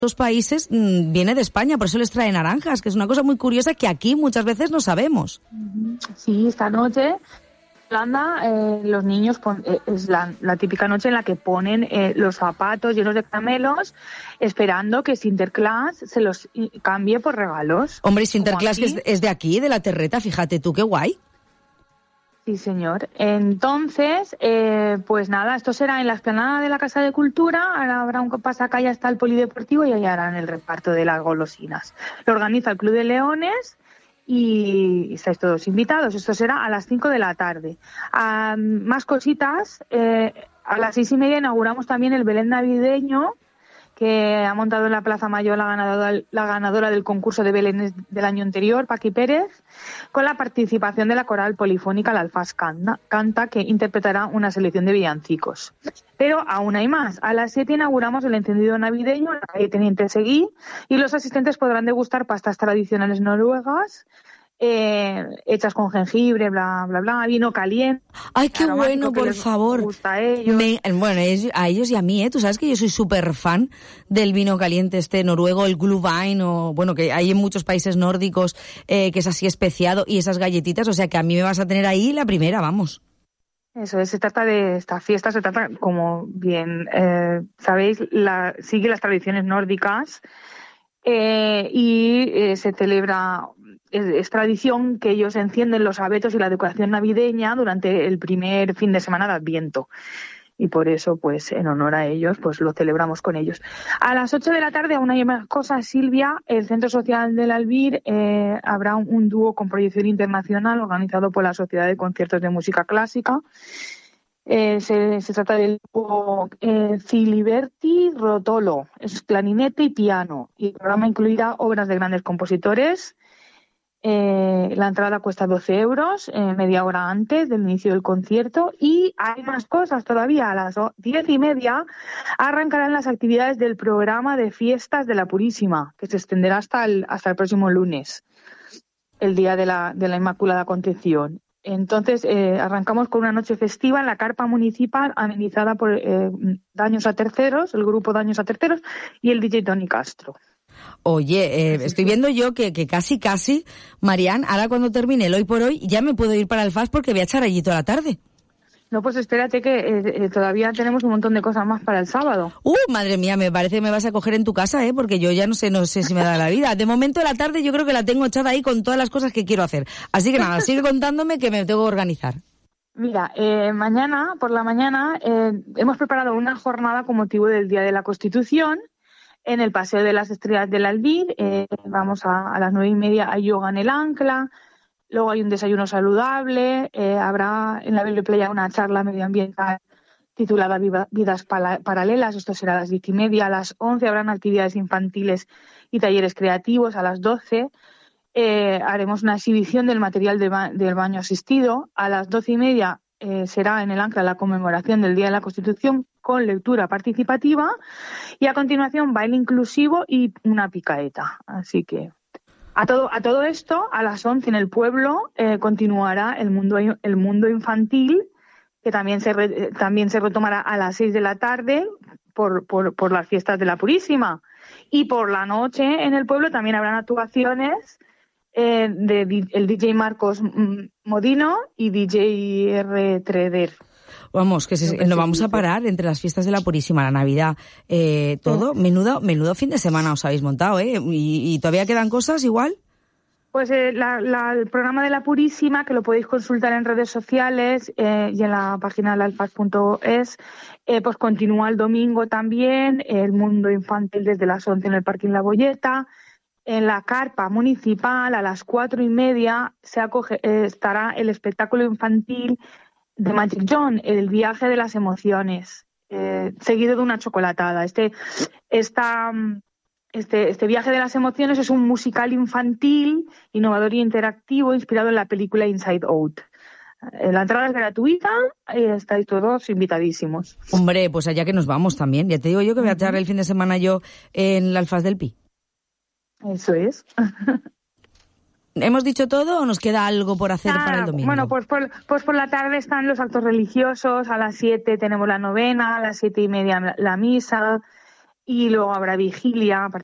los países viene de España, por eso les trae naranjas, que es una cosa muy curiosa que aquí muchas veces no sabemos. Sí, esta noche Holanda, los niños es la típica noche en la que ponen los zapatos llenos de caramelos, esperando que Sinterklaas se los cambie por regalos. Hombre, Sinterklaas es de aquí, de la Terreta, fíjate tú, qué guay. Sí, señor. Entonces, pues nada, esto será en la explanada de la Casa de Cultura. Ahora habrá un pasacalle hasta el polideportivo y ahí harán el reparto de las golosinas. Lo organiza el Club de Leones y estáis todos invitados. Esto será a las 5 de la tarde. Más cositas. A las 6:30 inauguramos también el Belén navideño, que ha montado en la Plaza Mayor la ganadora del concurso de Belén del año anterior, Paqui Pérez, con la participación de la coral polifónica La Alfaz Canta, que interpretará una selección de villancicos. Pero aún hay más. A las 7 inauguramos el encendido navideño en la calle Teniente Seguí y los asistentes podrán degustar pastas tradicionales noruegas, hechas con jengibre, bla, bla, bla, vino caliente. ¡Ay, qué bueno, por favor! Gusta a ellos. A ellos y a mí, tú sabes que yo soy súper fan del vino caliente noruego, el Glühwein, o bueno, que hay en muchos países nórdicos, que es así especiado, y esas galletitas, o sea que a mí me vas a tener ahí la primera, vamos. Eso es, se trata de esta fiesta, se trata, como bien sabéis, sigue las tradiciones nórdicas, y se celebra, es tradición que ellos encienden los abetos y la decoración navideña durante el primer fin de semana de Adviento. Y por eso, pues, en honor a ellos, pues lo celebramos con ellos. A las 8 de la tarde, aún hay más cosas, Silvia. El Centro Social del Albir habrá un dúo con proyección internacional organizado por la Sociedad de Conciertos de Música Clásica. Se trata del dúo Filiberti Rotolo, es clarinete y piano. Y el programa incluirá obras de grandes compositores. La entrada cuesta 12 euros, media hora antes del inicio del concierto, y hay más cosas todavía. A las 10:30 arrancarán las actividades del programa de fiestas de la Purísima, que se extenderá hasta el próximo lunes, el día de la Inmaculada Concepción. Entonces, arrancamos con una noche festiva en la carpa municipal amenizada por Daños a Terceros, el grupo Daños a Terceros y el DJ Tony Castro. Oye, estoy viendo yo que casi, Marian, ahora cuando termine el Hoy por Hoy ya me puedo ir para el FAS porque voy a echar allí toda la tarde. No, pues espérate que todavía tenemos un montón de cosas más para el sábado. Madre mía, me parece que me vas a coger en tu casa, porque yo ya no sé si me da la vida. De momento la tarde yo creo que la tengo echada ahí con todas las cosas que quiero hacer. Así que nada, sigue contándome que me tengo que organizar. Mira, mañana, por la mañana, hemos preparado una jornada con motivo del Día de la Constitución en el Paseo de las Estrellas del Albir. Vamos a las 9:30 a yoga en el Ancla. Luego hay un desayuno saludable, habrá en la Biblioplaya una charla medioambiental titulada Vidas Paralelas, esto será a las 10:30. A las 11 habrán actividades infantiles y talleres creativos. A las 12 haremos una exhibición del material del baño asistido. A las 12:30 será en el Ancla la conmemoración del Día de la Constitución con lectura participativa y a continuación baile inclusivo y una picaeta. Así que a todo esto, a las 11 en el pueblo continuará el mundo infantil, que también se retomará a las 6 de la tarde por las fiestas de la Purísima. Y por la noche en el pueblo también habrán actuaciones el DJ Marcos Modino y DJ R. Treder. Vamos, que no vamos a parar entre las fiestas de la Purísima, la Navidad, todo. Menudo fin de semana os habéis montado, ¿Y todavía quedan cosas igual? Pues el programa de la Purísima, que lo podéis consultar en redes sociales y en la página de lalfaz.es, pues continúa el domingo también, el mundo infantil desde las 11 en el Parking La Boyeta. En la carpa municipal a las 4:30 estará el espectáculo infantil de Magic John, el viaje de las emociones, seguido de una chocolatada. Este viaje de las emociones es un musical infantil, innovador y interactivo inspirado en la película Inside Out. La entrada es gratuita y estáis todos invitadísimos. Hombre, pues allá que nos vamos también. Ya te digo yo que voy a echar el fin de semana yo en la Alfaz del Pi. Eso es. ¿Hemos dicho todo o nos queda algo por hacer para el domingo? Bueno, pues por la tarde están los actos religiosos. A las 7 tenemos la novena, a las 7:30 la misa. y luego habrá vigilia a